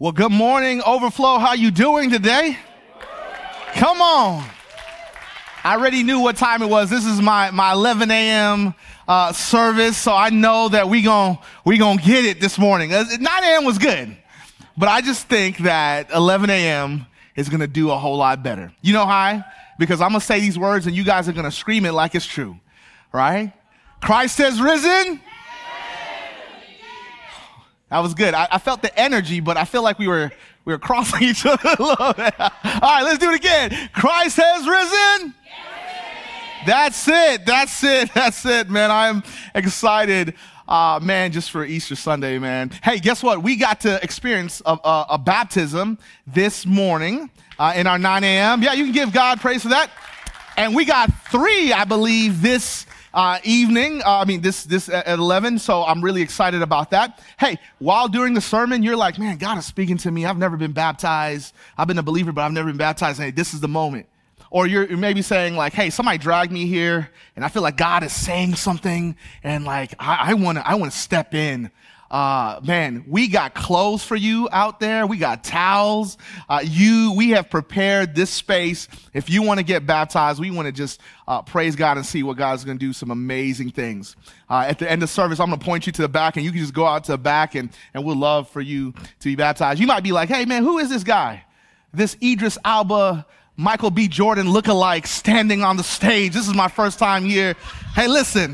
Well, good morning, Overflow. How you doing today? Come on. I already knew what time it was. This is my 11 a.m. Service, so I know that we gonna get it this morning. 9 a.m. was good, but I just think that 11 a.m. is going to do a whole lot better. You know how? Because I'm going to say these words and you guys are going to scream it like it's true, right? Christ has risen. That was good. I felt the energy, but I feel like we were crossing each other a little bit. All right, let's do it again. Christ has risen. That's it, man. I'm excited, just for Easter Sunday, man. Hey, guess what? We got to experience a baptism this morning in our 9 a.m. Yeah, you can give God praise for that. And we got 3, I believe, this evening, this at 11, so I'm really excited about that. Hey, while during the sermon, you're like, man, God is speaking to me. I've never been baptized. I've been a believer, but I've never been baptized. Hey, this is the moment. Or you're maybe saying like, hey, somebody dragged me here, and I feel like God is saying something, and like, I want to step in. Man, we got clothes for you out there. We got towels. We have prepared this space. If you want to get baptized, we want to just praise God and see what God's going to do some amazing things. At the end of service, I'm going to point you to the back, and you can just go out to the back, and we'll love for you to be baptized. You might be like, hey, man, who is this guy? This Idris Elba, Michael B. Jordan lookalike standing on the stage. This is my first time here. Hey, listen.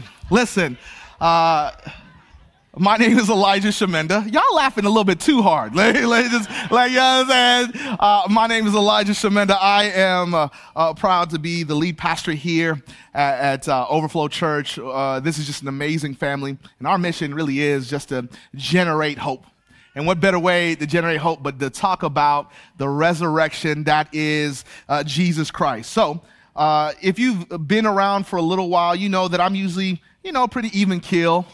My name is Elijah Shamenda. Y'all laughing a little bit too hard. You know what I'm saying? My name is Elijah Shamenda. I am proud to be the lead pastor here at Overflow Church. This is just an amazing family, and our mission really is just to generate hope. And what better way to generate hope but to talk about the resurrection that is Jesus Christ. So if you've been around for a little while, you know that I'm usually, pretty even keel.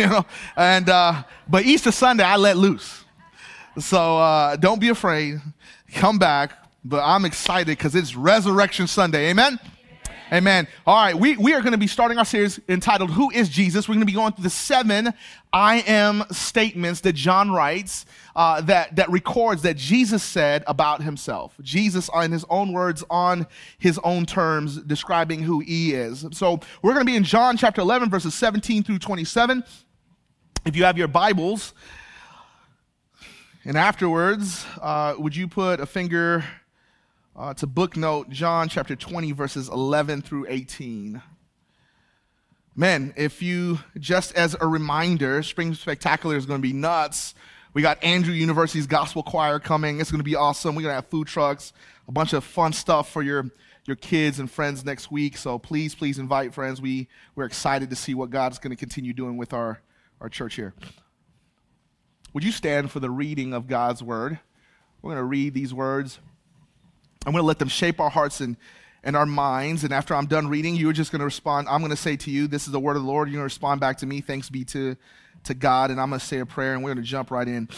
But Easter Sunday, I let loose. So don't be afraid. Come back. But I'm excited because it's Resurrection Sunday. Amen? Amen. All right, we are going to be starting our series entitled, Who is Jesus? We're going to be going through the 7 I am statements that John writes that records that Jesus said about himself. Jesus, in his own words, on his own terms, describing who he is. So we're going to be in John chapter 11, verses 17 through 27. If you have your Bibles, and afterwards, would you put a finger to booknote John chapter 20, verses 11 through 18. Men, if you, just as a reminder, Spring Spectacular is going to be nuts. We got Andrew University's gospel choir coming. It's going to be awesome. We're going to have food trucks, a bunch of fun stuff for your kids and friends next week. So please invite friends. We're excited to see what God's going to continue doing with our church here. Would you stand for the reading of God's word? We're going to read these words. I'm going to let them shape our hearts and our minds. And after I'm done reading, you're just going to respond. I'm going to say to you, this is the word of the Lord. You're going to respond back to me. Thanks be to God. And I'm going to say a prayer, and we're going to jump right in.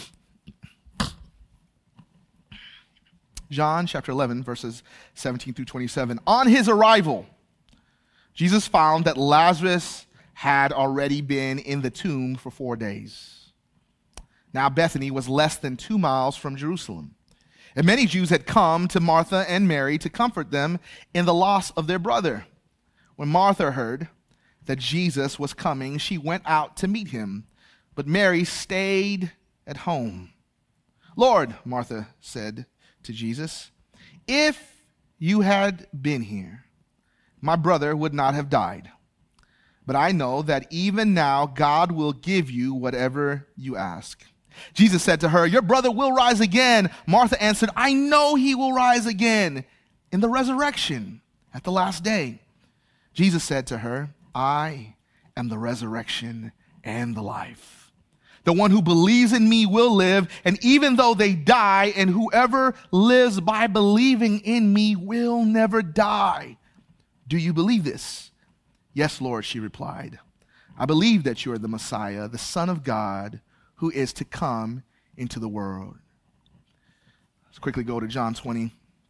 John chapter 11, verses 17 through 27. On his arrival, Jesus found that Lazarus had already been in the tomb for 4 days. Now Bethany was less than 2 miles from Jerusalem. And many Jews had come to Martha and Mary to comfort them in the loss of their brother. When Martha heard that Jesus was coming, she went out to meet him, but Mary stayed at home. Lord, Martha said to Jesus, if you had been here, my brother would not have died. But I know that even now God will give you whatever you ask. Jesus said to her, your brother will rise again. Martha answered, I know he will rise again in the resurrection at the last day. Jesus said to her, I am the resurrection and the life. The one who believes in me will live, and even though they die, and whoever lives by believing in me will never die. Do you believe this? Yes, Lord, she replied. I believe that you are the Messiah, the Son of God, who is to come into the world. Let's quickly go to John 20.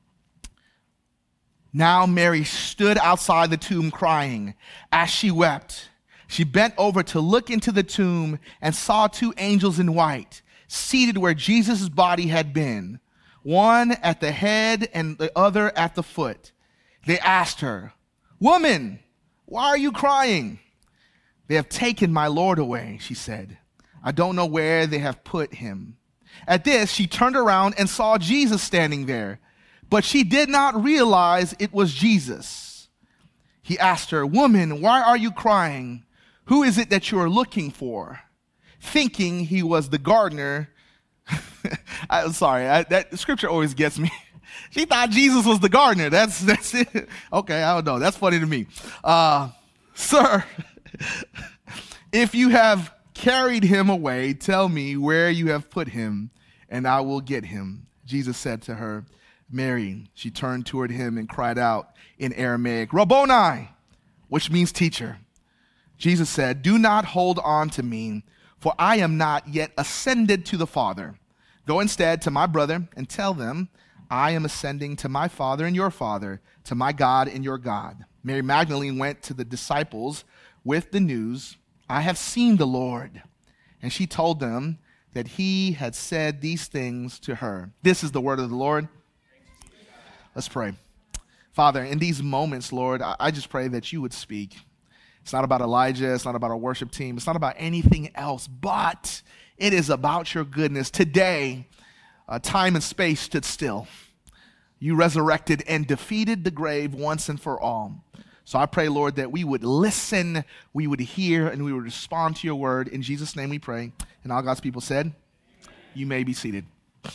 Now Mary stood outside the tomb crying. As she wept, she bent over to look into the tomb and saw 2 angels in white, seated where Jesus' body had been, one at the head and the other at the foot. They asked her, "Woman, why are you crying?" "They have taken my Lord away," she said. "I don't know where they have put him." At this, she turned around and saw Jesus standing there, but she did not realize it was Jesus. He asked her, "Woman, why are you crying? Who is it that you are looking for?" Thinking he was the gardener. I'm sorry, that scripture always gets me. She thought Jesus was the gardener. That's it. Okay, I don't know. That's funny to me. Sir, if you have carried him away, tell me where you have put him, and I will get him. Jesus said to her, "Mary." She turned toward him and cried out in Aramaic, "Rabboni," which means teacher. Jesus said, "Do not hold on to me, for I am not yet ascended to the Father. Go instead to my brother and tell them, I am ascending to my Father and your Father, to my God and your God." Mary Magdalene went to the disciples with the news, "I have seen the Lord." And she told them that he had said these things to her. This is the word of the Lord. Let's pray. Father, in these moments, Lord, I just pray that you would speak. It's not about Elijah. It's not about our worship team. It's not about anything else, but it is about your goodness. Today, time and space stood still. You resurrected and defeated the grave once and for all. So I pray, Lord, that we would listen, we would hear, and we would respond to your word. In Jesus' name we pray. And all God's people said, you may be seated.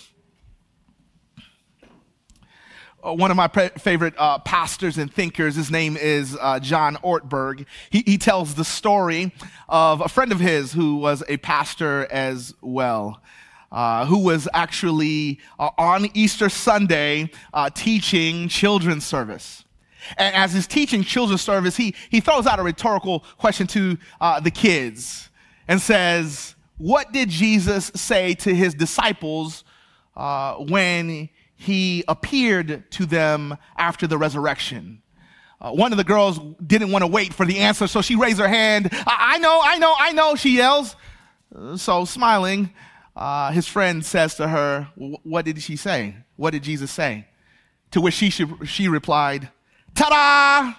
One of my favorite pastors and thinkers, his name is John Ortberg. He tells the story of a friend of his who was a pastor as well, who was actually on Easter Sunday teaching children's service. And as he's teaching children's service, he throws out a rhetorical question to the kids and says, what did Jesus say to his disciples when he appeared to them after the resurrection? One of the girls didn't want to wait for the answer, so she raised her hand. I know, she yells. So smiling, his friend says to her, what did she say? What did Jesus say? To which she replied, ta-da!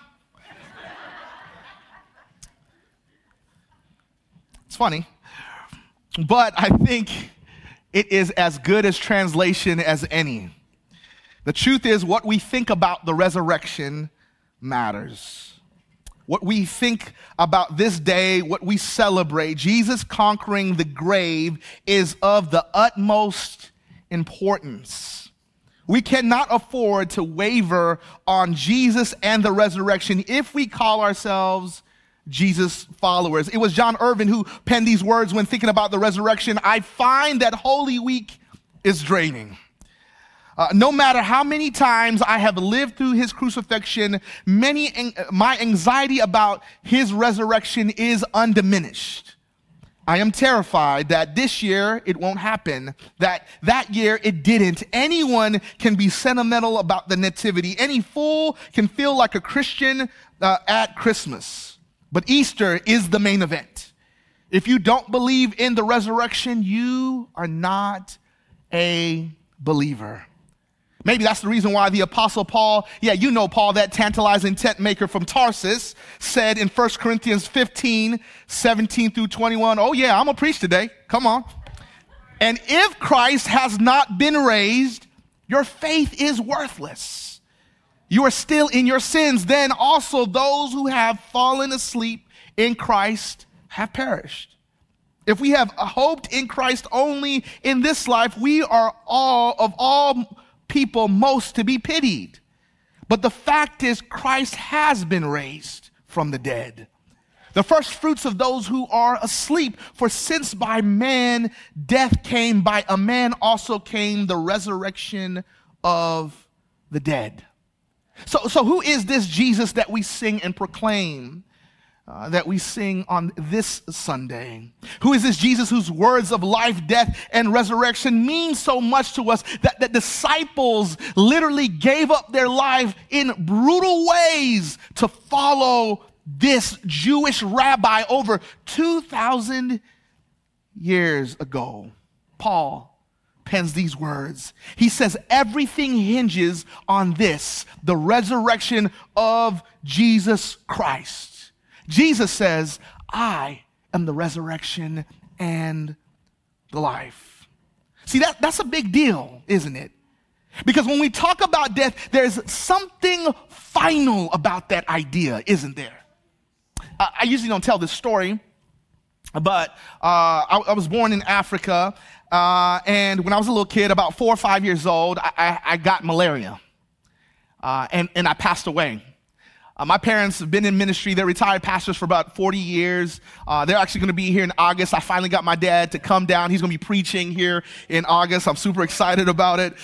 It's funny, but I think it is as good as translation as any. The truth is, what we think about the resurrection matters. What we think about this day, what we celebrate, Jesus conquering the grave, is of the utmost importance. We cannot afford to waver on Jesus and the resurrection if we call ourselves Jesus followers. It was John Irvin who penned these words when thinking about the resurrection. I find that Holy Week is draining. No matter how many times I have lived through his crucifixion, my anxiety about his resurrection is undiminished. I am terrified that this year it won't happen, that year it didn't. Anyone can be sentimental about the nativity. Any fool can feel like a Christian at Christmas. But Easter is the main event. If you don't believe in the resurrection, you are not a believer. Maybe that's the reason why the Apostle Paul, Paul, that tantalizing tent maker from Tarsus, said in 1 Corinthians 15, 17 through 21, oh yeah, I'm going to preach today. Come on. And if Christ has not been raised, your faith is worthless. You are still in your sins. Then also those who have fallen asleep in Christ have perished. If we have hoped in Christ only in this life, we are all people most to be pitied. But the fact is, Christ has been raised from the dead, the first fruits of those who are asleep. For since by man death came, by a man also came the resurrection of the dead. So who is this Jesus that we sing and proclaim, that we sing on this Sunday? Who is this Jesus whose words of life, death, and resurrection mean so much to us that the disciples literally gave up their life in brutal ways to follow this Jewish rabbi over 2,000 years ago? Paul pens these words. He says, everything hinges on this, the resurrection of Jesus Christ. Jesus says, I am the resurrection and the life. See, that's a big deal, isn't it? Because when we talk about death, there's something final about that idea, isn't there? I usually don't tell this story, but I was born in Africa, and when I was a little kid, about 4 or 5 years old, I got malaria, and I passed away. My parents have been in ministry. They're retired pastors for about 40 years. They're actually going to be here in August. I finally got my dad to come down. He's going to be preaching here in August. I'm super excited about it.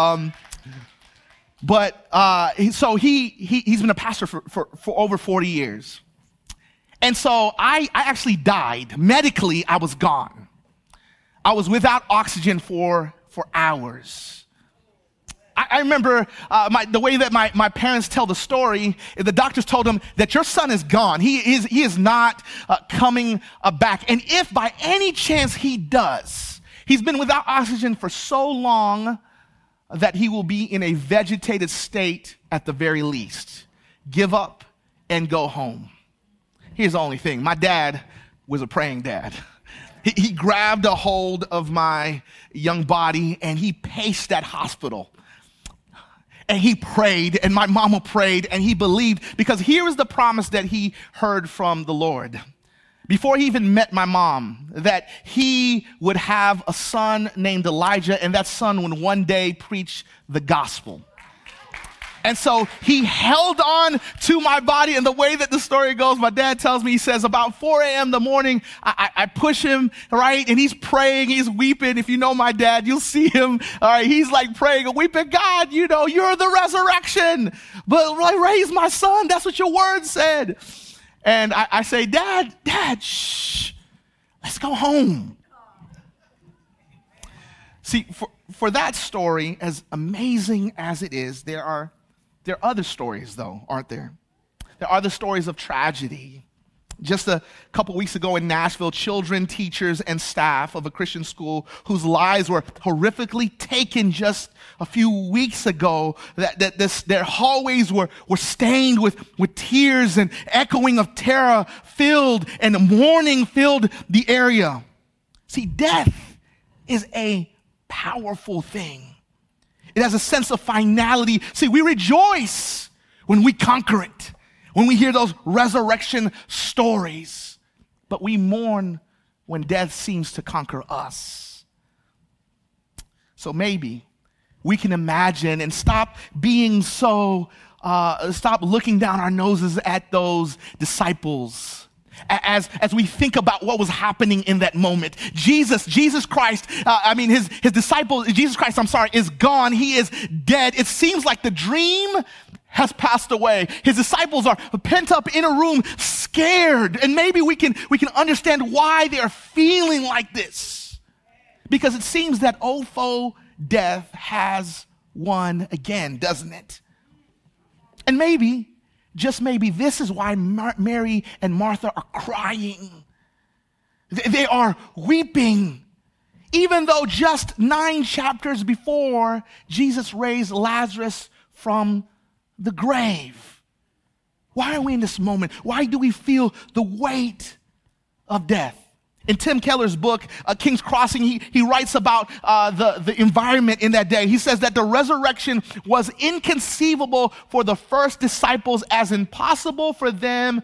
So he's been a pastor for over 40 years. And so I actually died. Medically, I was gone. I was without oxygen for hours. I remember the way that my parents tell the story. The doctors told him that your son is gone. He is not coming back. And if by any chance he does, he's been without oxygen for so long that he will be in a vegetated state at the very least. Give up and go home. Here's the only thing. My dad was a praying dad. He grabbed a hold of my young body and he paced that hospital. And he prayed, and my mama prayed, and he believed, because here is the promise that he heard from the Lord. Before he even met my mom, that he would have a son named Elijah, and that son would one day preach the gospel. And so he held on to my body, and the way that the story goes, my dad tells me, he says, about 4 a.m. in the morning, I push him, right, and he's praying, he's weeping. If you know my dad, you'll see him, all right, he's like praying and weeping, God, you know, you're the resurrection, but raise my son, that's what your word said. And I say, Dad, shh, let's go home. See, for that story, as amazing as it is, there are other stories, though, aren't there? There are the stories of tragedy. Just a couple weeks ago in Nashville, children, teachers, and staff of a Christian school whose lives were horrifically taken just a few weeks ago, their hallways were stained with tears and echoing of terror filled, and mourning filled the area. See, death is a powerful thing. It has a sense of finality. See, we rejoice when we conquer it, when we hear those resurrection stories, but we mourn when death seems to conquer us. So maybe we can imagine and stop being stop looking down our noses at those disciples. As we think about what was happening in that moment, Jesus Christ, his disciple, Jesus Christ, is gone. He is dead. It seems like the dream has passed away. His disciples are pent up in a room, scared. And maybe we can understand why they are feeling like this. Because it seems that old foe death has won again, doesn't it? And maybe, just maybe, this is why Mary and Martha are crying. They are weeping, even though just 9 chapters before, Jesus raised Lazarus from the grave. Why are we in this moment? Why do we feel the weight of death? In Tim Keller's book, King's Crossing, he writes about the environment in that day. He says that the resurrection was inconceivable for the first disciples, as impossible for them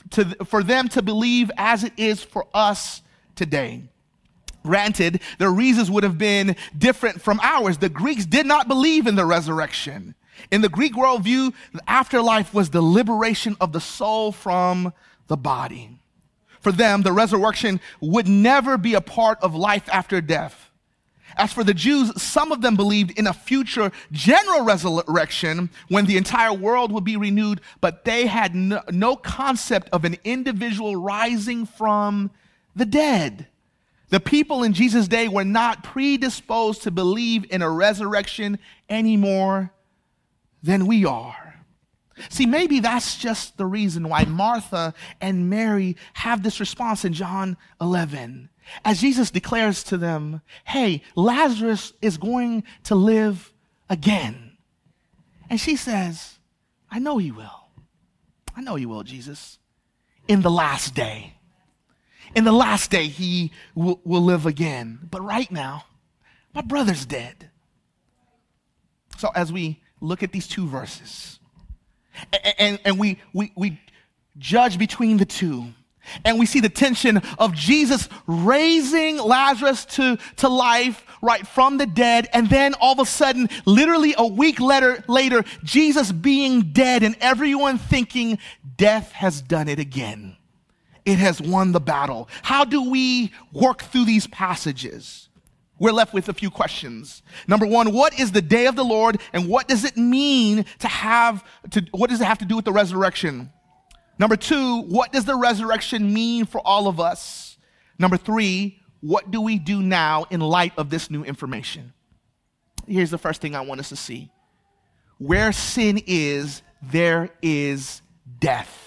to believe as it is for us today. Granted, their reasons would have been different from ours. The Greeks did not believe in the resurrection. In the Greek worldview, the afterlife was the liberation of the soul from the body. For them, the resurrection would never be a part of life after death. As for the Jews, some of them believed in a future general resurrection when the entire world would be renewed, but they had no concept of an individual rising from the dead. The people in Jesus' day were not predisposed to believe in a resurrection any more than we are. See, maybe that's just the reason why Martha and Mary have this response in John 11. as Jesus declares to them, hey, Lazarus is going to live again. And she says, I know he will. I know he will, Jesus. In the last day. In the last day, he will live again. But right now, my brother's dead. So as we look at these two verses, and we judge between the two, and we see the tension of Jesus raising Lazarus to life, right, from the dead, and then all of a sudden, literally a week later, Jesus being dead and everyone thinking death has done it again. It has won the battle. How do we work through these passages? We're left with a few questions. Number one, what is the day of the Lord, and what does it mean what does it have to do with the resurrection? Number two, what does the resurrection mean for all of us? Number three, what do we do now in light of this new information? Here's the first thing I want us to see. Where sin is, there is death.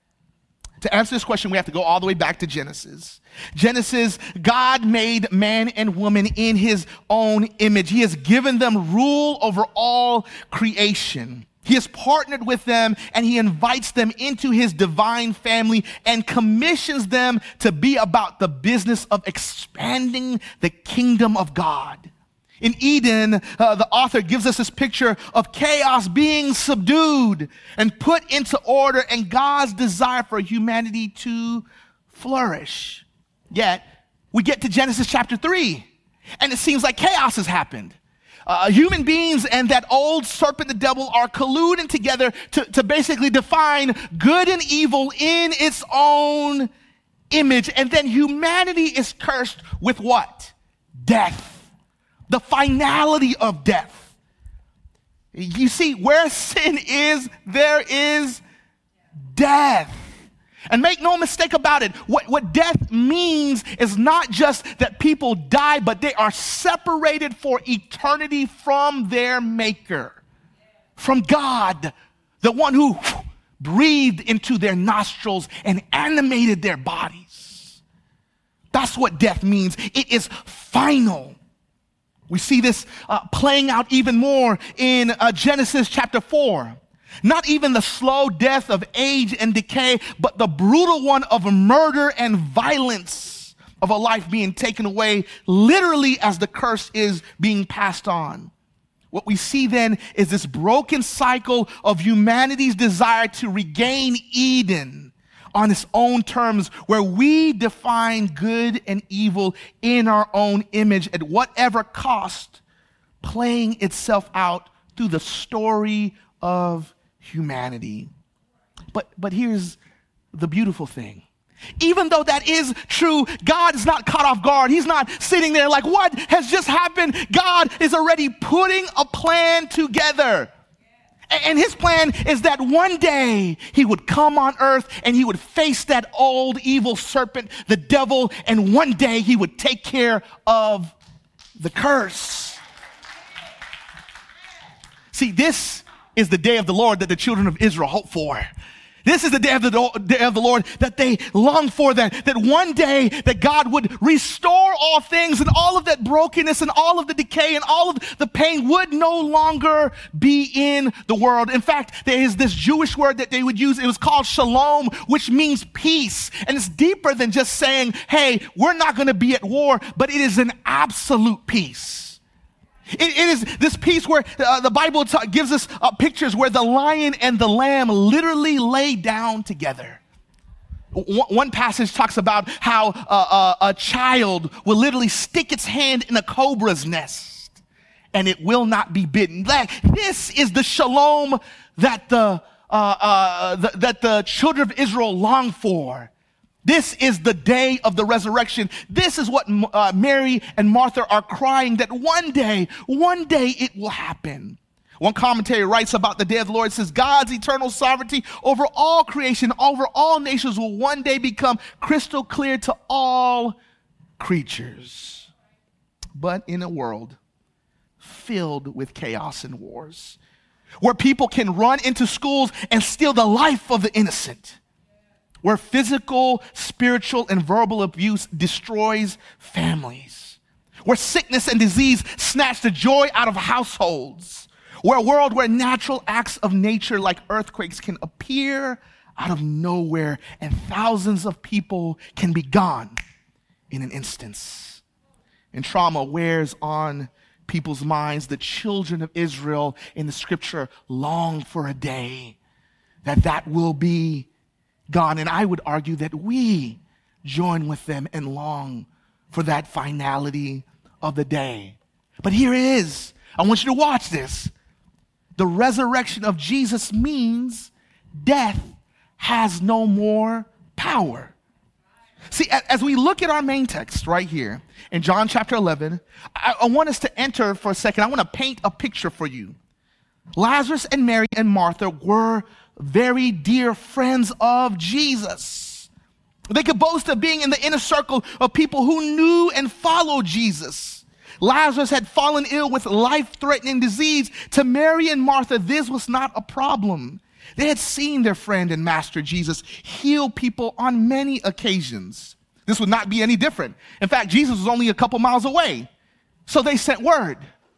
To answer this question, we have to go all the way back to Genesis. Genesis, God made man and woman in his own image. He has given them rule over all creation. He has partnered with them, and he invites them into his divine family and commissions them to be about the business of expanding the kingdom of God. In Eden, the author gives us this picture of chaos being subdued and put into order, and God's desire for humanity to flourish. Yet, we get to Genesis chapter 3, and it seems like chaos has happened. Human beings and that old serpent, the devil, are colluding together to basically define good and evil in its own image. And then humanity is cursed with what? Death. The finality of death. You see, where sin is, there is death. And make no mistake about it, what death means is not just that people die, but they are separated for eternity from their maker, from God, the one who breathed into their nostrils and animated their bodies. That's what death means. It is final. We see this playing out even more in Genesis chapter 4. Not even the slow death of age and decay, but the brutal one of murder and violence of a life being taken away, literally as the curse is being passed on. What we see then is this broken cycle of humanity's desire to regain Eden on its own terms, where we define good and evil in our own image at whatever cost, playing itself out through the story of humanity. But here's the beautiful thing. Even though that is true, God is not caught off guard. He's not sitting there like, what has just happened? God is already putting a plan together. And his plan is that one day he would come on earth and he would face that old evil serpent, the devil, and one day he would take care of the curse. See, this is the day of the Lord that the children of Israel hope for. This is the day of the Lord that they long for, that one day that God would restore all things, and all of that brokenness and all of the decay and all of the pain would no longer be in the world. In fact, there is this Jewish word that they would use. It was called shalom, which means peace. And it's deeper than just saying, hey, we're not going to be at war, but it is an absolute peace. It is this piece where the Bible gives us pictures where the lion and the lamb literally lay down together. One passage talks about how a child will literally stick its hand in a cobra's nest and it will not be bitten. This is the shalom that the children of Israel long for. This is the day of the resurrection. This is what Mary and Martha are crying, that one day it will happen. One commentary writes about the day of the Lord. It says, God's eternal sovereignty over all creation, over all nations will one day become crystal clear to all creatures. But in a world filled with chaos and wars, where people can run into schools and steal the life of the innocent, where physical, spiritual, and verbal abuse destroys families, where sickness and disease snatch the joy out of households, where a world where natural acts of nature like earthquakes can appear out of nowhere and thousands of people can be gone in an instance. And trauma wears on people's minds. The children of Israel in the scripture long for a day that will be gone. And I would argue that we join with them and long for that finality of the day. But here it is. I want you to watch this. The resurrection of Jesus means death has no more power. See, as we look at our main text right here in John chapter 11, I want us to enter for a second. I want to paint a picture for you. Lazarus and Mary and Martha were very dear friends of Jesus. They could boast of being in the inner circle of people who knew and followed Jesus. Lazarus had fallen ill with life-threatening disease. To Mary and Martha, this was not a problem. They had seen their friend and master Jesus heal people on many occasions. This would not be any different. In fact, Jesus was only a couple miles away. So they sent word.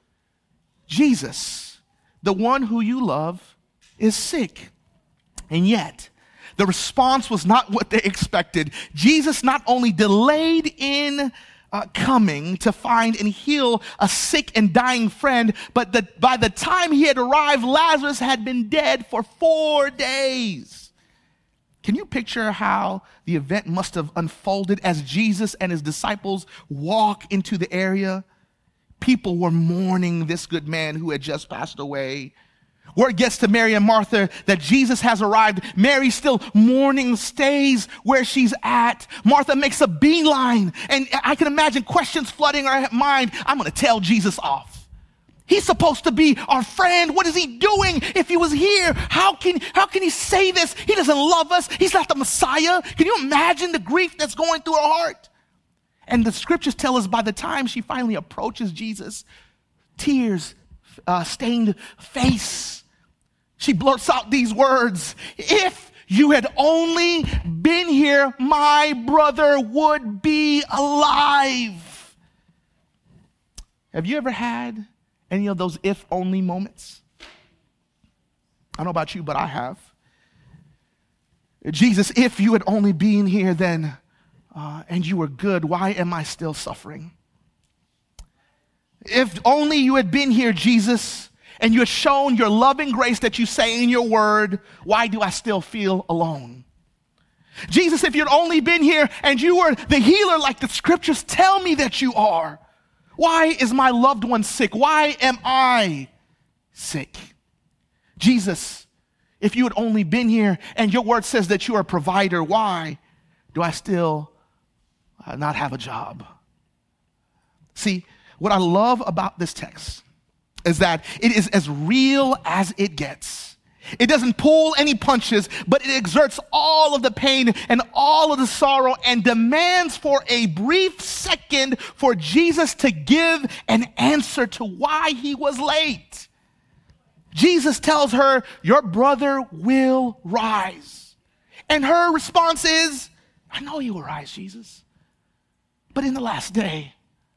Jesus, the one who you love, is sick. And yet, the response was not what they expected. Jesus not only delayed in coming to find and heal a sick and dying friend, but by the time he had arrived, Lazarus had been dead for 4 days. Can you picture how the event must have unfolded as Jesus and his disciples walk into the area? People were mourning this good man who had just passed away. Word gets to Mary and Martha that Jesus has arrived. Mary, still mourning, stays where she's at. Martha makes a beeline, and I can imagine questions flooding her mind. I'm going to tell Jesus off. He's supposed to be our friend. What is he doing if he was here? How can he say this? He doesn't love us. He's not the Messiah. Can you imagine the grief that's going through her heart? And the scriptures tell us by the time she finally approaches Jesus, tears stained face, she blurts out these words: "If you had only been here, my brother would be alive." Have you ever had any of those if only moments? I don't know about you, but I have. Jesus, if you had only been here then, and you were good, why am I still suffering? If only you had been here, Jesus, and you had shown your loving grace that you say in your word, why do I still feel alone? Jesus, if you'd only been here and you were the healer like the scriptures tell me that you are, why is my loved one sick? Why am I sick? Jesus, if you had only been here and your word says that you are a provider, why do I still not have a job? See, what I love about this text is that it is as real as it gets. It doesn't pull any punches, but it exerts all of the pain and all of the sorrow and demands for a brief second for Jesus to give an answer to why he was late. Jesus tells her, "Your brother will rise." And her response is, "I know he will rise, Jesus, but in the last day.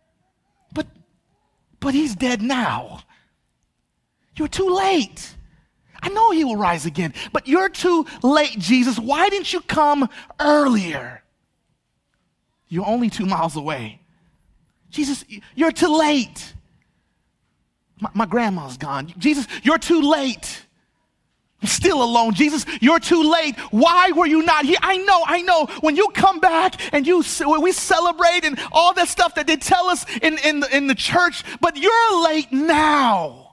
But he's dead now. You're too late. I know he will rise again, but you're too late, Jesus. Why didn't you come earlier? You're only 2 miles away. Jesus, you're too late. My grandma's gone. Jesus, you're too late. I'm still alone. Jesus, you're too late. Why were you not here? I know. When you come back and when we celebrate and all that stuff that they tell us in the church, but you're late now."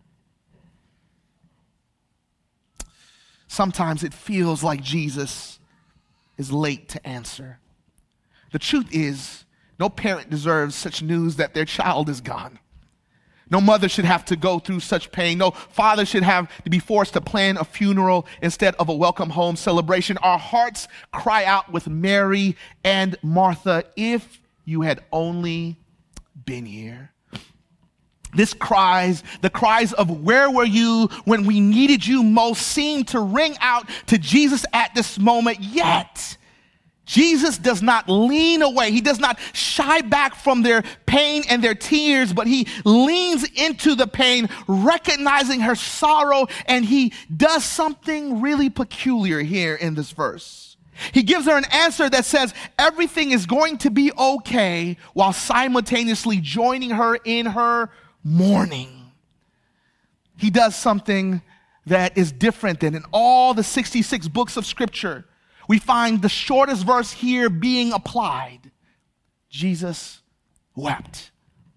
Sometimes it feels like Jesus is late to answer. The truth is, no parent deserves such news that their child is gone. No mother should have to go through such pain. No father should have to be forced to plan a funeral instead of a welcome home celebration. Our hearts cry out with Mary and Martha, "If you had only been here." The cries of where were you when we needed you most seem to ring out to Jesus at this moment. Yet, Jesus does not lean away. He does not shy back from their pain and their tears, but he leans into the pain, recognizing her sorrow, and he does something really peculiar here in this verse. He gives her an answer that says everything is going to be okay, while simultaneously joining her in her mourning. He does something that is different than in all the 66 books of Scripture. We find the shortest verse here being applied. Jesus wept.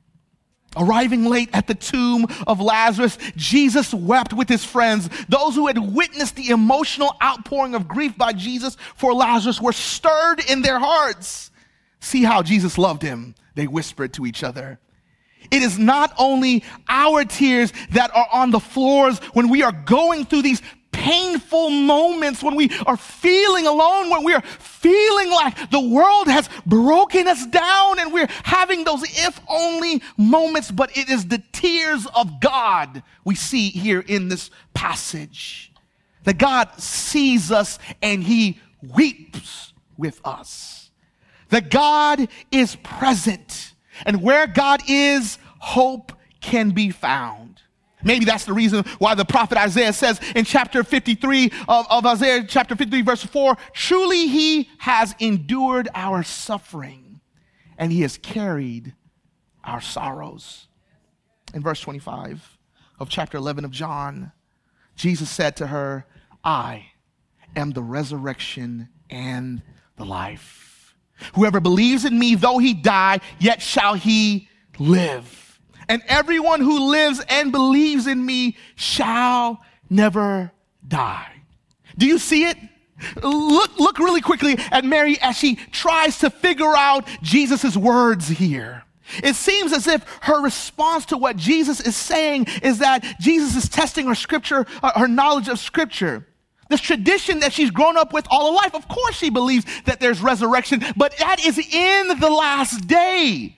Arriving late at the tomb of Lazarus, Jesus wept with his friends. Those who had witnessed the emotional outpouring of grief by Jesus for Lazarus were stirred in their hearts. See how Jesus loved him, they whispered to each other. It is not only our tears that are on the floors when we are going through these painful moments, when we are feeling alone, when we are feeling like the world has broken us down and we're having those if only moments, but it is the tears of God we see here in this passage. That God sees us and he weeps with us. That God is present. And where God is, hope can be found. Maybe that's the reason why the prophet Isaiah says in chapter 53 of Isaiah, chapter 53, verse 4, truly he has endured our suffering and he has carried our sorrows. In verse 25 of chapter 11 of John, Jesus said to her, I am the resurrection and the life. Whoever believes in me, though he die, yet shall he live. And everyone who lives and believes in me shall never die. Do you see it? Look really quickly at Mary as she tries to figure out Jesus' words here. It seems as if her response to what Jesus is saying is that Jesus is testing her scripture, her knowledge of scripture. This tradition that she's grown up with all her life, of course she believes that there's resurrection, but that is in the last day.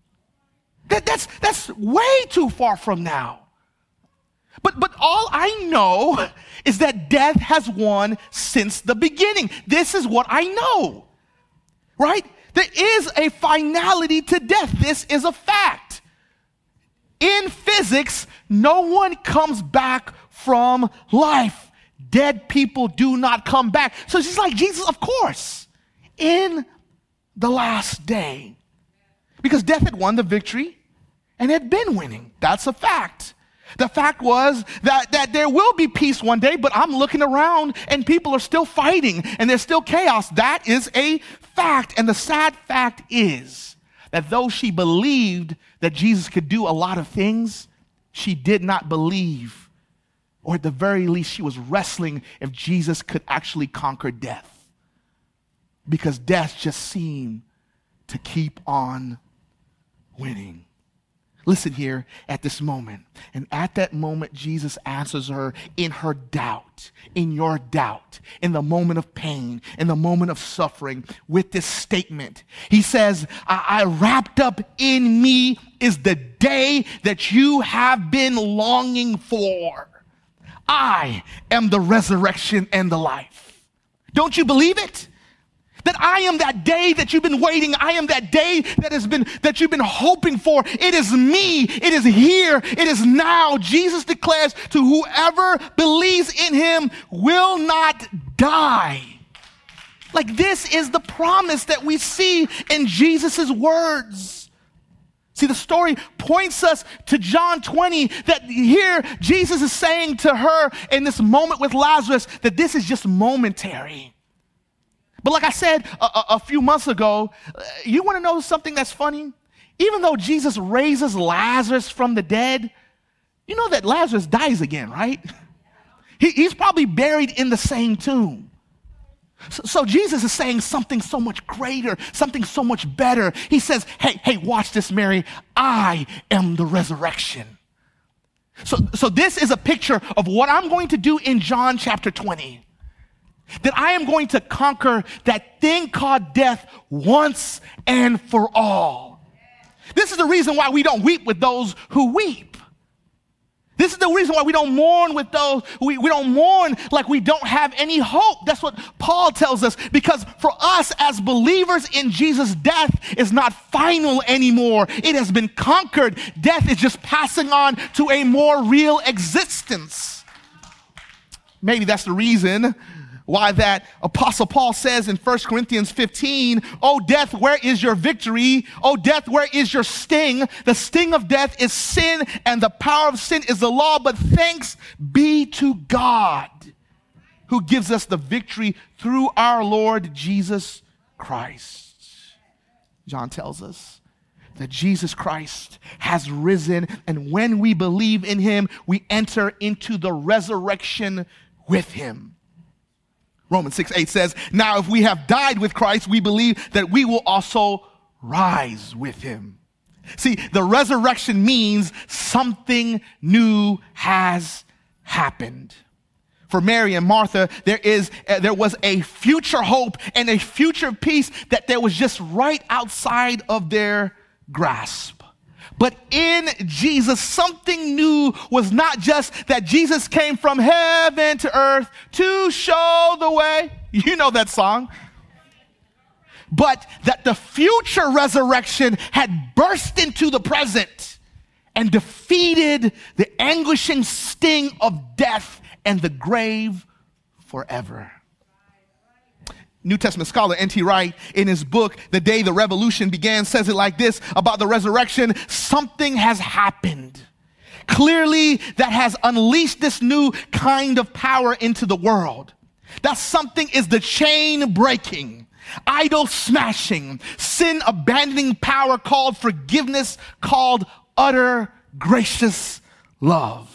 That's way too far from now. But all I know is that death has won since the beginning. This is what I know, right? There is a finality to death. This is a fact. In physics, no one comes back from life. Dead people do not come back. So she's like, Jesus, of course, in the last day. Because death had won the victory and had been winning. That's a fact. The fact was that there will be peace one day, but I'm looking around and people are still fighting and there's still chaos. That is a fact. And the sad fact is that though she believed that Jesus could do a lot of things, she did not believe, or at the very least, she was wrestling if Jesus could actually conquer death. Because death just seemed to keep on winning. Listen here at this moment. And at that moment, Jesus answers her in her doubt, in your doubt, in the moment of pain, in the moment of suffering, with this statement. He says, I wrapped up in me is the day that you have been longing for. I am the resurrection and the life. Don't you believe it? That I am that day that you've been waiting. I am that day that you've been hoping for. It is me. It is here. It is now. Jesus declares to whoever believes in him will not die. Like this is the promise that we see in Jesus' words. See, the story points us to John 20, that here Jesus is saying to her in this moment with Lazarus that this is just momentary. But like I said a few months ago, you want to know something that's funny? Even though Jesus raises Lazarus from the dead, you know that Lazarus dies again, right? He's probably buried in the same tomb. So Jesus is saying something so much greater, something so much better. He says, hey, watch this, Mary. I am the resurrection. So this is a picture of what I'm going to do in John chapter 20. That I am going to conquer that thing called death once and for all. This is the reason why we don't weep with those who weep. This is the reason why we don't mourn with those, we don't mourn like we don't have any hope. That's what Paul tells us, because for us as believers in Jesus, death is not final anymore. It has been conquered. Death is just passing on to a more real existence. Maybe that's the reason why that Apostle Paul says in 1 Corinthians 15, "O death, where is your victory? O death, where is your sting? The sting of death is sin, and the power of sin is the law. But thanks be to God, who gives us the victory through our Lord Jesus Christ." John tells us that Jesus Christ has risen, and when we believe in him, we enter into the resurrection with him. Romans 6:8 says, "Now if we have died with Christ, we believe that we will also rise with him." See, the resurrection means something new has happened. For Mary and Martha, there was a future hope and a future peace that was just right outside of their grasp. But in Jesus, something new was not just that Jesus came from heaven to earth to show the way. You know that song. But that the future resurrection had burst into the present and defeated the anguishing sting of death and the grave forever. New Testament scholar N.T. Wright, in his book, The Day the Revolution Began, says it like this about the resurrection: "Something has happened, clearly, that has unleashed this new kind of power into the world. That something is the chain breaking, idol smashing, sin abandoning power called forgiveness, called utter gracious love.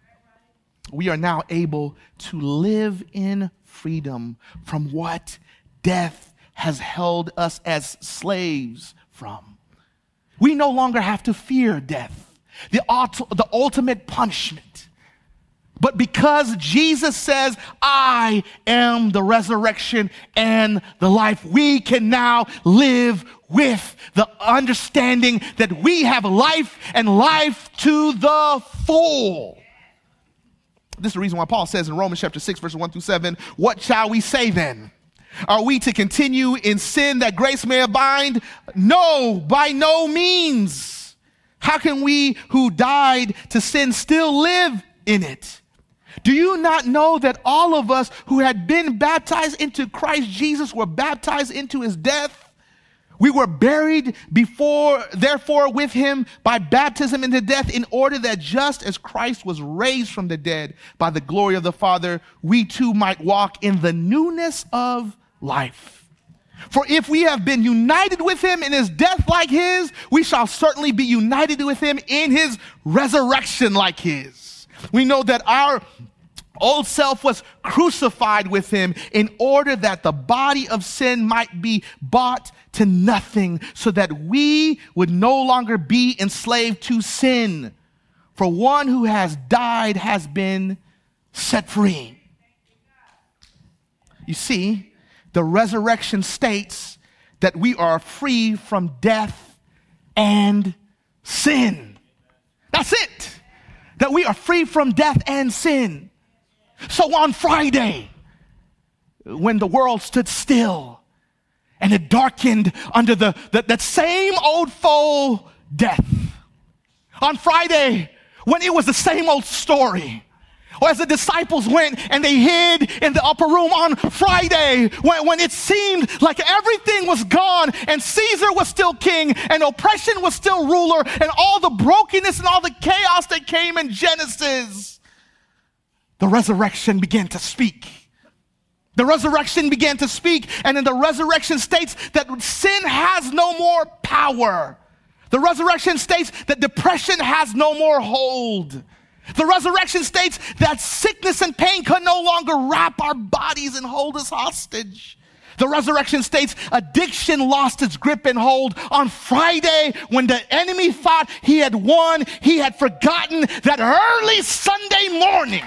We are now able to live in freedom from what death has held us as slaves from. We no longer have to fear death, the ultimate punishment. But because Jesus says, 'I am the resurrection and the life,' we can now live with the understanding that we have life and life to the full." This is the reason why Paul says in Romans chapter 6, verses 1 through 7, "What shall we say then? Are we to continue in sin that grace may abound? No, by no means. How can we who died to sin still live in it? Do you not know that all of us who had been baptized into Christ Jesus were baptized into his death? We were buried therefore with him by baptism into death, in order that just as Christ was raised from the dead by the glory of the Father, we too might walk in the newness of life. For if we have been united with him in his death like his, we shall certainly be united with him in his resurrection like his. We know that our old self was crucified with him in order that the body of sin might be brought to nothing, so that we would no longer be enslaved to sin. For one who has died has been set free." You see, the resurrection states that we are free from death and sin. That's it. That we are free from death and sin. So on Friday, when the world stood still and it darkened under that same old foe, death. On Friday, when it was the same old story. Or as the disciples went and they hid in the upper room on Friday, when it seemed like everything was gone and Caesar was still king and oppression was still ruler and all the brokenness and all the chaos that came in Genesis, the resurrection began to speak. The resurrection began to speak, and then the resurrection states that sin has no more power. The resurrection states that depression has no more hold. The resurrection states that sickness and pain can no longer wrap our bodies and hold us hostage. The resurrection states addiction lost its grip and hold. On Friday, when the enemy thought he had won, he had forgotten that early Sunday morning,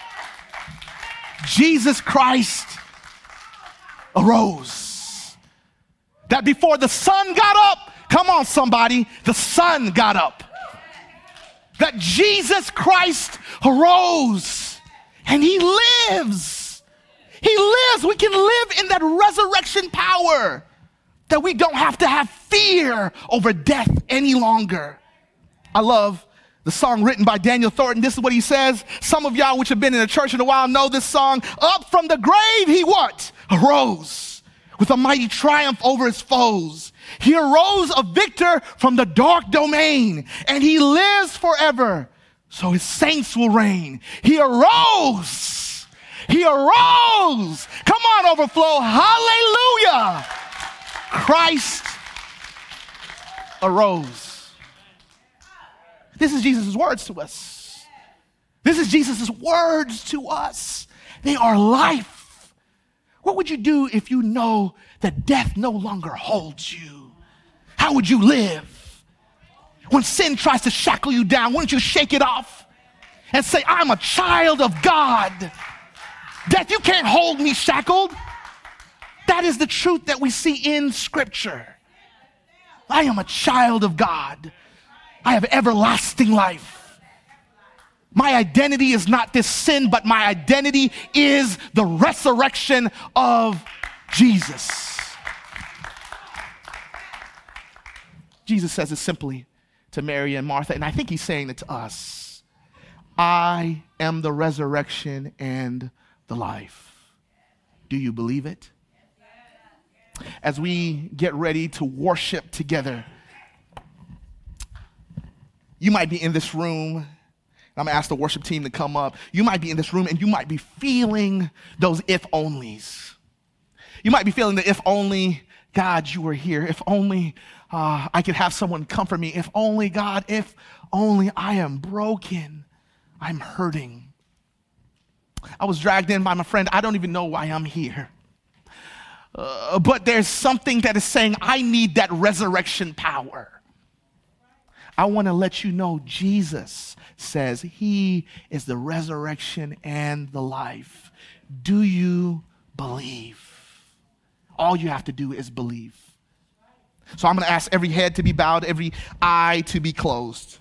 Jesus Christ arose. That before the sun got up, Come on, somebody. The Son got up. That Jesus Christ arose and he lives. He lives. We can live in that resurrection power that we don't have to have fear over death any longer. I love the song written by Daniel Thornton. This is what he says. Some of y'all which have been in the church in a while know this song. Up from the grave he what? Arose with a mighty triumph over his foes. He arose a victor from the dark domain, and he lives forever, so his saints will reign. He arose. He arose. Come on, Overflow. Hallelujah. Christ arose. This is Jesus' words to us. This is Jesus' words to us. They are life. What would you do if you know that death no longer holds you? How would you live? When sin tries to shackle you down, wouldn't you shake it off and say, I'm a child of God? Death, you can't hold me shackled. That is the truth that we see in Scripture. I am a child of God. I have everlasting life. My identity is not this sin, but my identity is the resurrection of Jesus. Jesus says it simply to Mary and Martha, and I think he's saying it to us. I am the resurrection and the life. Do you believe it? As we get ready to worship together, you might be in this room, and I'm going to ask the worship team to come up. You might be in this room and you might be feeling those if-onlys. You might be feeling the if only, God, you were here. If only I could have someone comfort me. If only, God, if only I am broken. I'm hurting. I was dragged in by my friend. I don't even know why I'm here. But there's something that is saying, I need that resurrection power. I want to let you know Jesus says he is the resurrection and the life. Do you believe? All you have to do is believe. So I'm going to ask every head to be bowed, every eye to be closed.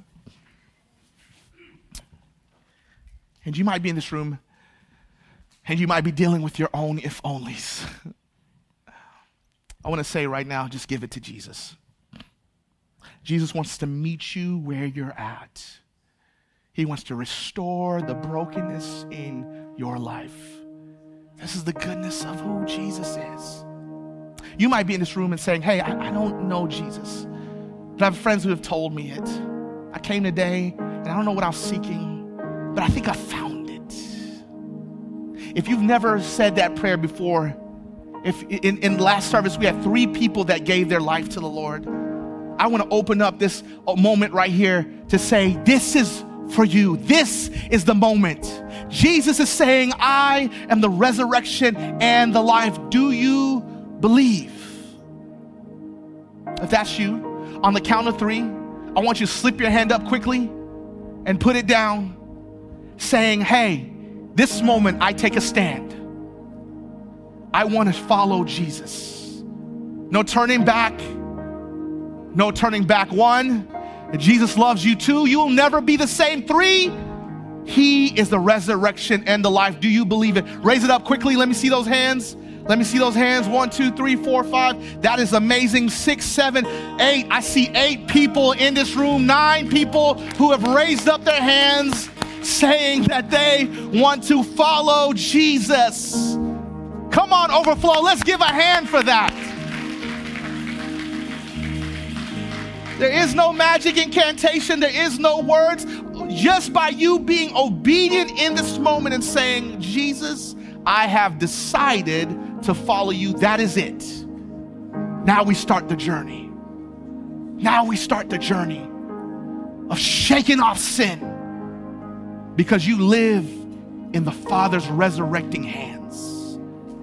And you might be in this room and you might be dealing with your own if-onlys. I want to say right now, just give it to Jesus. Jesus wants to meet you where you're at. He wants to restore the brokenness in your life. This is the goodness of who Jesus is. You might be in this room and saying, hey, I don't know Jesus, but I have friends who have told me it. I came today and I don't know what I was seeking, but I think I found it. If you've never said that prayer before, if in last service we had 3 people that gave their life to the Lord, I want to open up this moment right here to say, this is for you. This is the moment. Jesus is saying, I am the resurrection and the life. Do you believe? If that's you, on the count of 3, I want you to slip your hand up quickly and put it down, saying, hey, this moment I take a stand. I want to follow Jesus. No turning back. No turning back. 1, Jesus loves you. 2, you'll never be the same. 3, he is the resurrection and the life. Do you believe it? Raise it up quickly. Let me see those hands. Let me see those hands. 1, 2, 3, 4, 5. That is amazing. 6, 7, 8. I see 8 people in this room. 9 people who have raised up their hands saying that they want to follow Jesus. Come on, Overflow. Let's give a hand for that. There is no magic incantation. There is no words. Just by you being obedient in this moment and saying, Jesus, I have decided to follow you. That is it. Now we start the journey. Now we start the journey of shaking off sin because you live in the Father's resurrecting hands.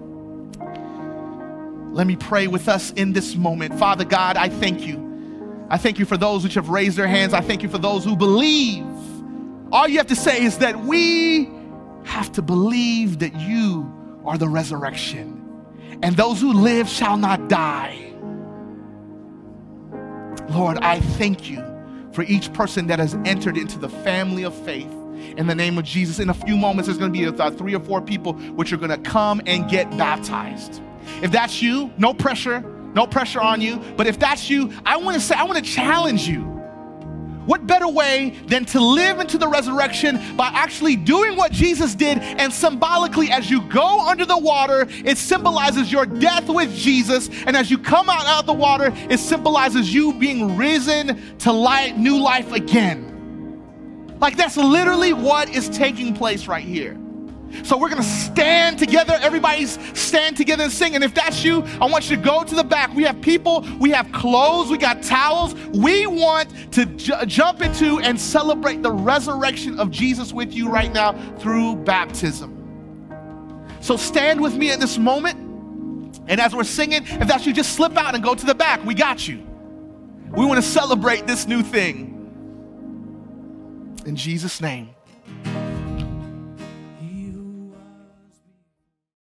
Let me pray with us in this moment. Father God, I thank you. I thank you for those which have raised their hands. I thank you for those who believe. All you have to say is that we have to believe that you are the resurrection, and those who live shall not die. Lord, I thank you for each person that has entered into the family of faith. In the name of Jesus, in a few moments, there's going to be about 3 or 4 people which are going to come and get baptized. If that's you, no pressure on you. But if that's you, I want to challenge you. What better way than to live into the resurrection by actually doing what Jesus did, and symbolically, as you go under the water, it symbolizes your death with Jesus, and as you come out of the water, it symbolizes you being risen to new life again. Like, that's literally what is taking place right here. So we're gonna stand together. Everybody's stand together and sing. And if that's you, I want you to go to the back. We have people, we have clothes, we got towels. We want to jump into and celebrate the resurrection of Jesus with you right now through baptism. So stand with me at this moment. And as we're singing, if that's you, just slip out and go to the back. We got you. We want to celebrate this new thing. In Jesus' name.